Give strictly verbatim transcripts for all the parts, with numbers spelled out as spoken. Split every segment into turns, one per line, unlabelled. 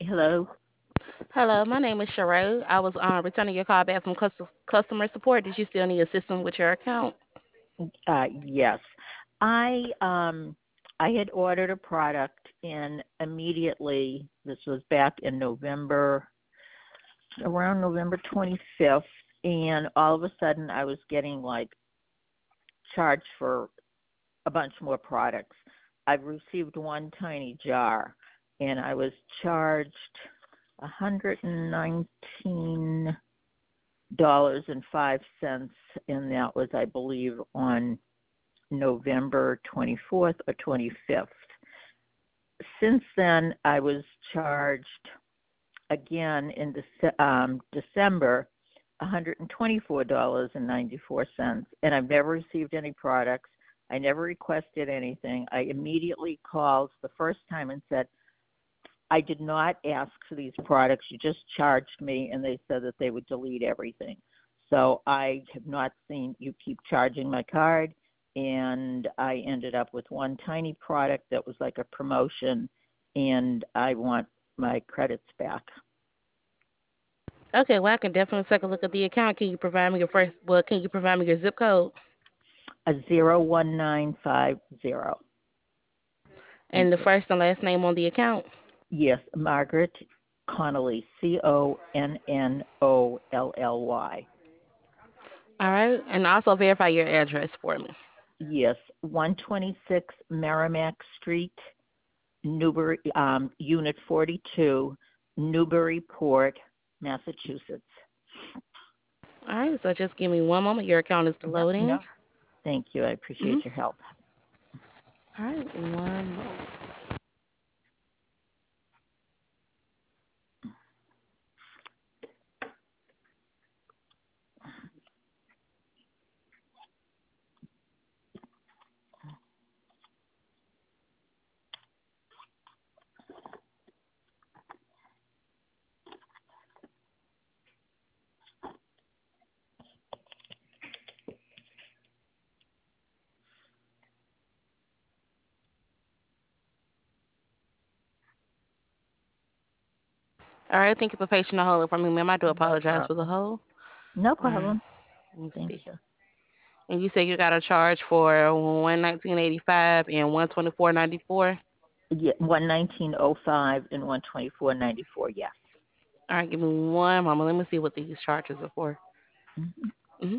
Hello.
Hello, my name is Sheree. I was um, returning your call back from cus- customer support. Did you still need assistance with your account?
Uh, yes, I um I had ordered a product and immediately this was back in November, around November twenty-fifth, and all of a sudden I was getting like charged for a bunch more products. I've received one tiny jar and I was charged one hundred nineteen dollars and five cents, and that was, I believe, on November twenty-fourth or twenty-fifth. Since then, I was charged again in Dece- um, December one hundred twenty-four dollars and ninety-four cents, and I've never received any products. I never requested anything. I immediately called the first time and said, I did not ask for these products. You just charged me, and they said that they would delete everything. So I have not seen you keep charging my card, and I ended up with one tiny product that was like a promotion, and I want my credits back.
Okay, well, I can definitely take a look at the account. Can you provide me your first? Well, can you provide me your zip code
A zero one nine five zero. Thank
and the
you.
first and last name on the account?
Yes, Margaret Connolly, C O N N O L L Y.
All right, and also verify your address for me.
Yes, one twenty-six Merrimack Street, Newbury, um, Unit forty-two, Newburyport, Massachusetts.
All right, so just give me one moment. Your account is
No,
loading.
no. Thank you. I
Mm-hmm.
appreciate your help.
All right, one moment. All right, thank you for patiently holding for me, ma'am. I do
No
apologize for the
problem.
hold.
No
All right,
problem.
let me
Thank
see.
you.
And you said you got a charge for one nineteen eighty five and one twenty four ninety four.
Yeah, one nineteen oh five and one twenty-four ninety-four. Yes.
All right, give me one moment. Let me see what these charges are for.
Mhm.
hmm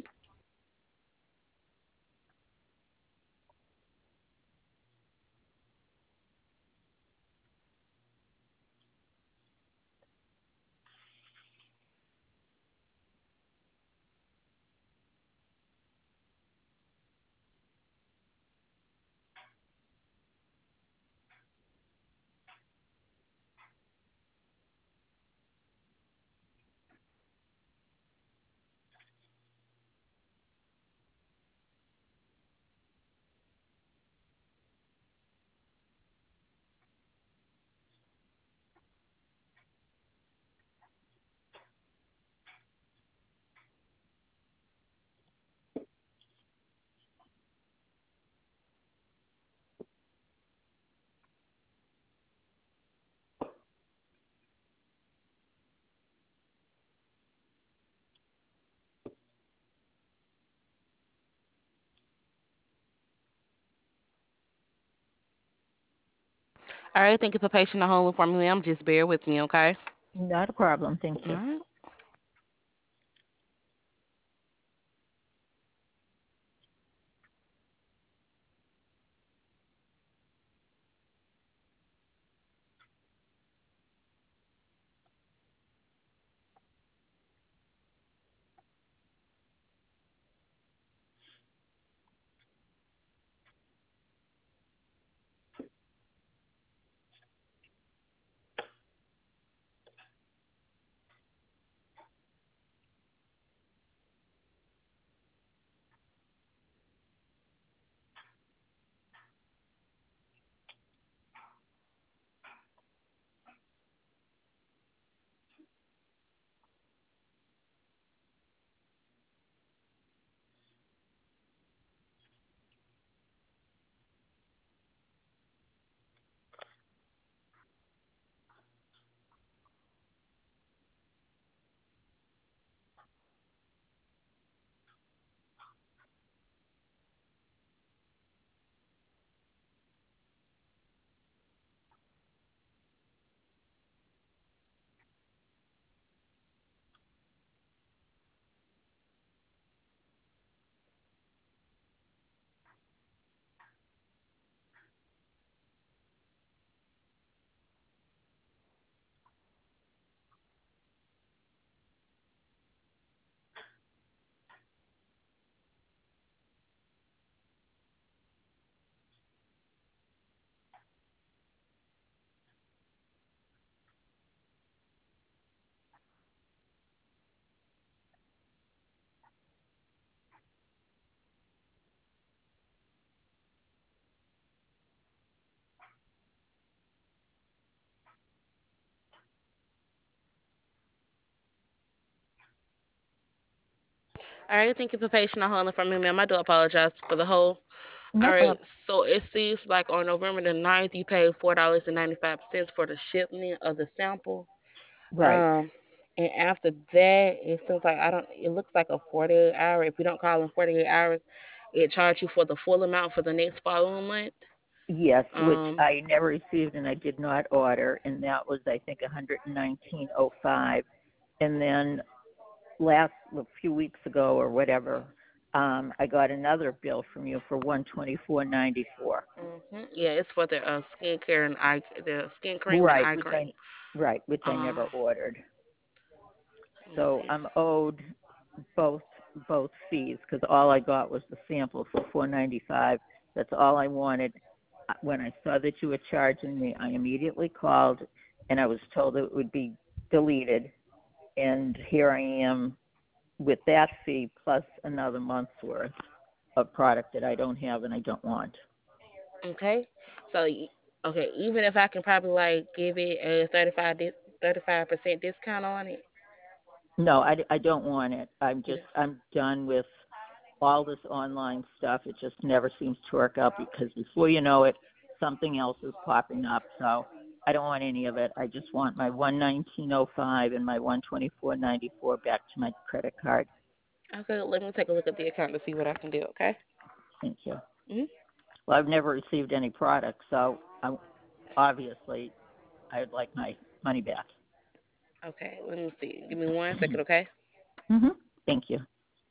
All right, thank you for patiently holding for me, ma'am. Just bear with me, okay?
Not a problem. Thank
All
you.
right. All right, thank you for patiently holding for me, ma'am. I do apologize for the hold. All
No
right,
problem.
so it seems like on November the ninth, you paid four dollars and ninety-five cents for the shipment of the sample.
Right.
Um, and after that, it seems like I don't. It looks like a forty-eight hour. If you don't call in forty-eight hours, it charge you for the full amount for the next following month.
Yes, which
Um,
I never received and I did not order, and that was I think one hundred nineteen oh five. And then last a few weeks ago or whatever, um, I got another bill from you for one twenty four ninety four.
hmm Yeah, it's for the uh, skincare and eye, the skin cream and
Right,
eye
which
cream.
I right, which I
Um,
never ordered.
let me
So
see.
I'm owed both both fees because all I got was the sample for four ninety five. That's all I wanted. Uh, When I saw that you were charging me, I immediately called, and I was told it would be deleted. And here I am with that fee plus another month's worth of product that I don't have and I don't want.
Okay, so y- okay, even if I can probably like give it a thirty-five di- thirty-five percent discount on it.
No, I, I don't want it. I'm
You
just I'm done with all this online stuff. It just never seems to work out because before you know it, something else is popping up. So I don't want any of it. I just want my one nineteen oh five and my one twenty four ninety four back to my credit card.
Okay, let me take a look at the account to see what I can do. Okay.
Thank you.
hmm
Well, I've never received any product, so I'm obviously I'd like my money back.
Okay, let me see. Give me one second. Okay.
hmm Thank you.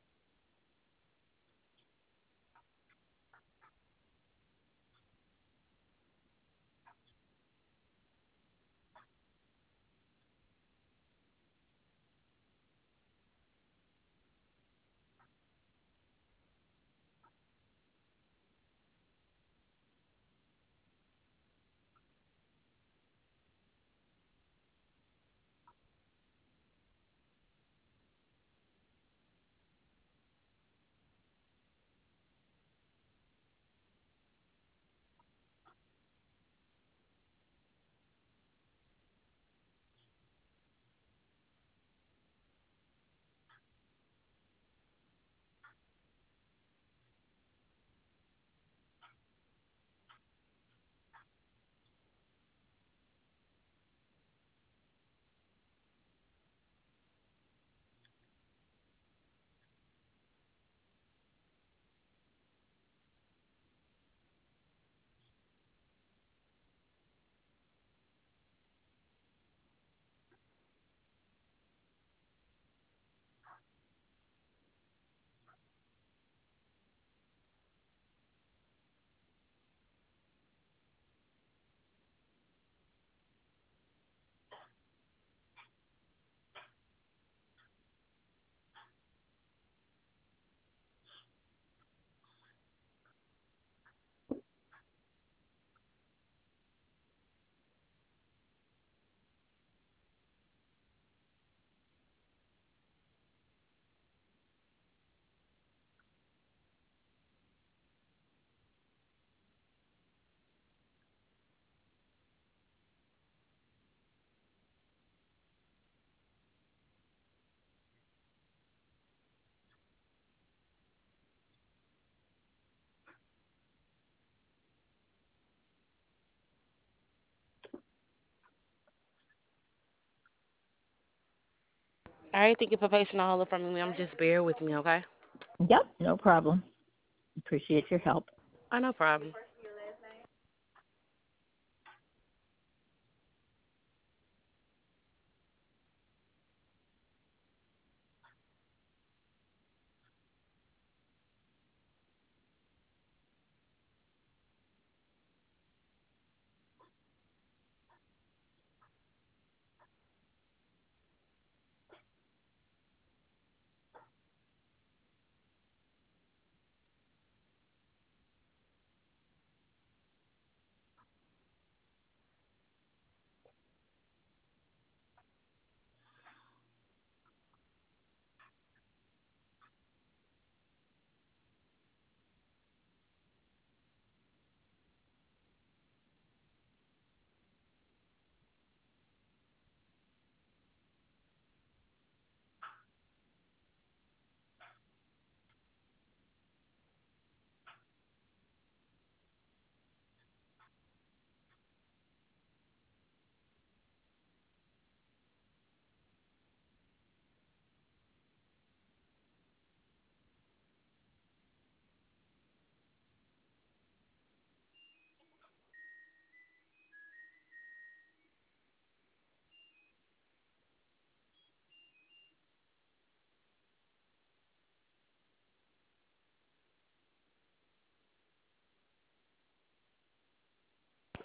All right. Thank you for patiently holding for me. I'm just bear with me. Okay.
Yep, no problem. Appreciate your help.
Oh, no problem.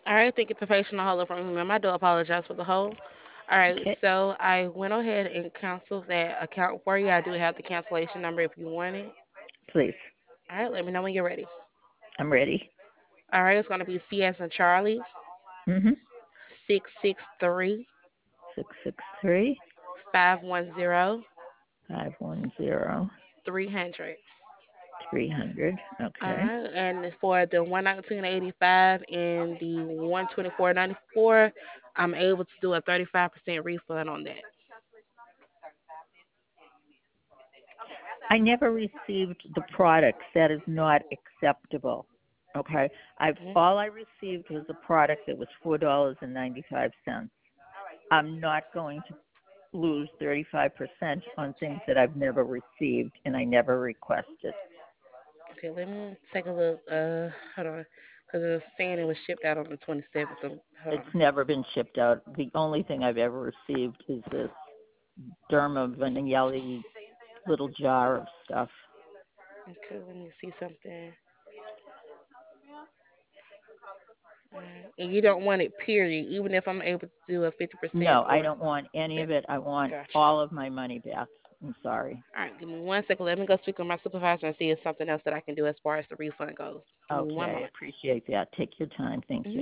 All right, thank you for patient hold from me. I do apologize for the hold. All right,
Okay,
so I went ahead and canceled that account for you. I do have the cancellation number if you want it.
please.
All right, let me know when you're ready.
I'm ready.
All right, it's going to be C as in Charlie,
Mm-hmm.
six six three,
Six six three
five one zero,
five one zero
three hundred.
three hundred.
All
Okay.
right, and for the one nineteen eighty five and the one twenty four ninety four, I'm able to do a thirty five percent refund on that.
I never received the products. That is not acceptable. Okay. I've
Mhm.
all I received was a product that was four dollars and ninety five cents. I'm not going to lose thirty five percent on things that I've never received and I never requested.
Okay, let me take a look. Uh, hold on, because it was saying it was shipped out on the twenty seventh. Hold
It's
on.
never been shipped out. The only thing I've ever received is this Derma Vanilli little jar of stuff.
Okay, let me see something. Alright. And you don't want it period, even if I'm able to do a fifty percent
No, I
or
don't want any of
that.
it. I want
Gotcha.
all of my money back. I'm sorry.
All right, give me one second. Let me go speak with my supervisor and see if something else that I can do as far as the refund goes. Give me
Okay,
one
I
moment.
appreciate that. Take your time. Thank
Hmm.
you.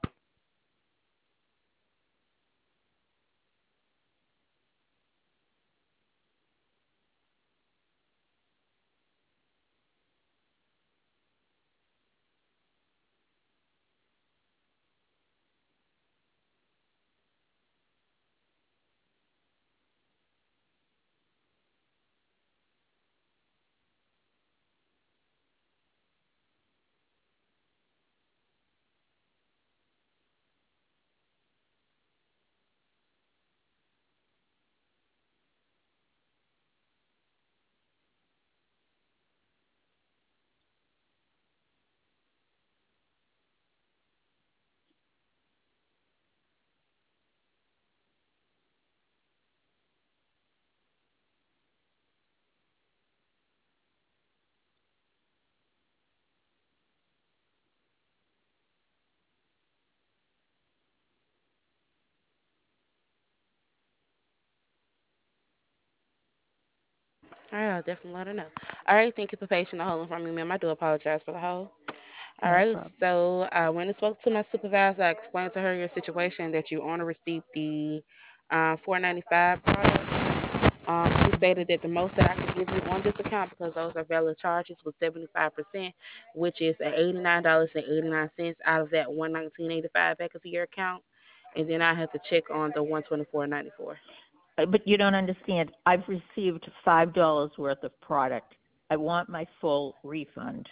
All right, I'll definitely let her know. All right, thank you for patiently holding for me, ma'am. I do apologize for the hold. All
No
right,
problem.
so uh, when I spoke to my supervisor, I explained to her your situation that you want to receive the uh, four ninety-five product. Um, she stated that the most that I could give you on this account, because those are valid charges, was seventy-five percent, which is at eighty-nine dollars and eighty-nine cents out of that one nineteen eighty-five back of your account. And then I have to check on the one twenty-four ninety-four.
Uh, But you don't understand. I've received five dollars worth of product. I want my full refund.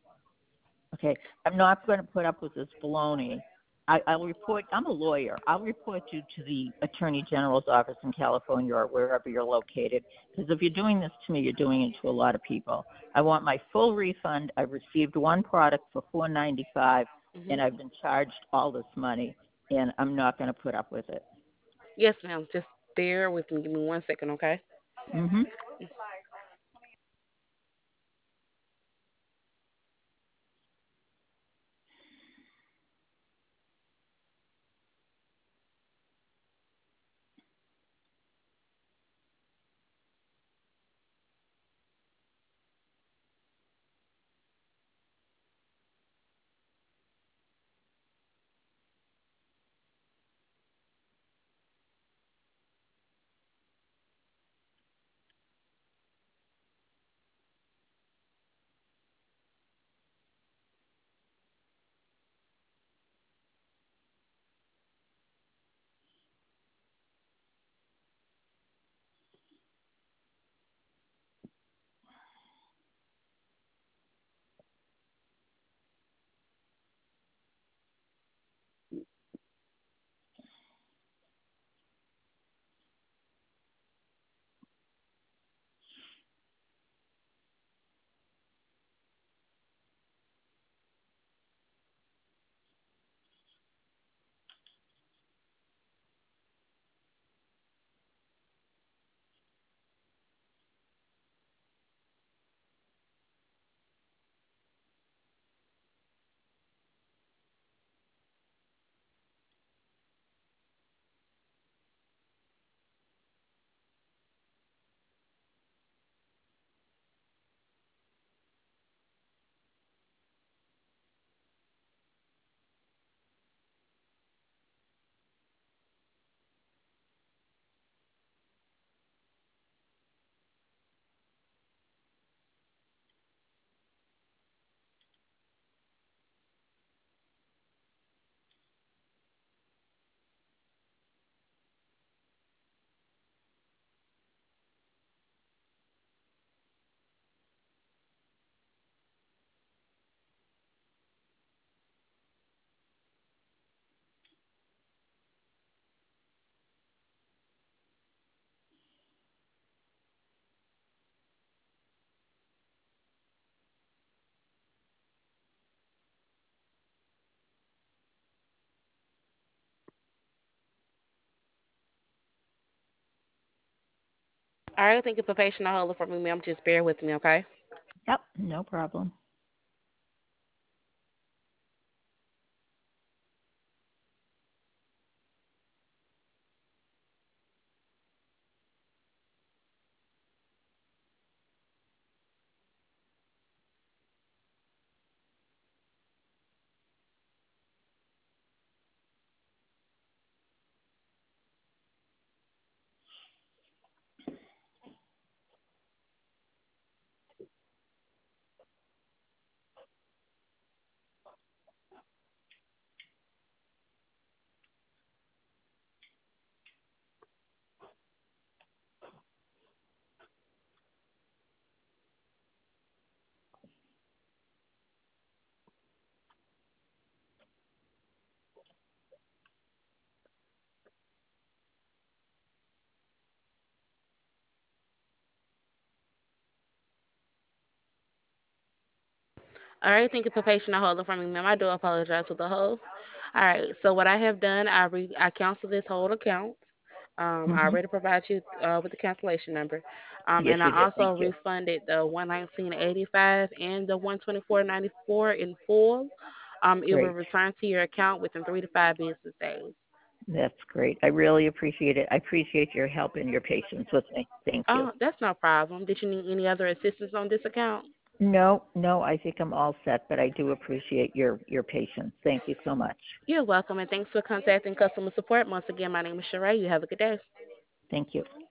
Okay, I'm not going to put up with this baloney. I, I'll report. I'm a lawyer. I'll report you to the Attorney General's office in California or wherever you're located. Because if you're doing this to me, you're doing it to a lot of people. I want my full refund. I've received one product for four ninety-five,
Mm-hmm.
and I've been charged all this money, and I'm not going to put up with it.
Yes, ma'am. Just bear with me. Give me one second, okay?
Mm-hmm.
All right, thank you for patiently holding for me, ma'am. Just bear with me, okay?
Yep, no problem.
All right, thank you for patiently holding for me, ma'am. I do apologize for the hold. All right, so what I have done, I re- I canceled this whole account. Um, I
Hmm.
already provided you uh, with the cancellation number, um,
Yes,
and
you
I
did.
also
Thank you.
refunded the one nineteen eighty five and the one twenty four ninety four in full. Um, it will
Great.
return to your account within three to five business days.
That's great. I really appreciate it. I appreciate your help and your patience with me. Thank you.
Oh, that's no problem. Did you need any other assistance on this account?
No, no, I think I'm all set, but I do appreciate your your patience. Thank you so much.
You're welcome, and thanks for contacting customer support. Once again, my name is Sheree. You have a good day.
Thank you.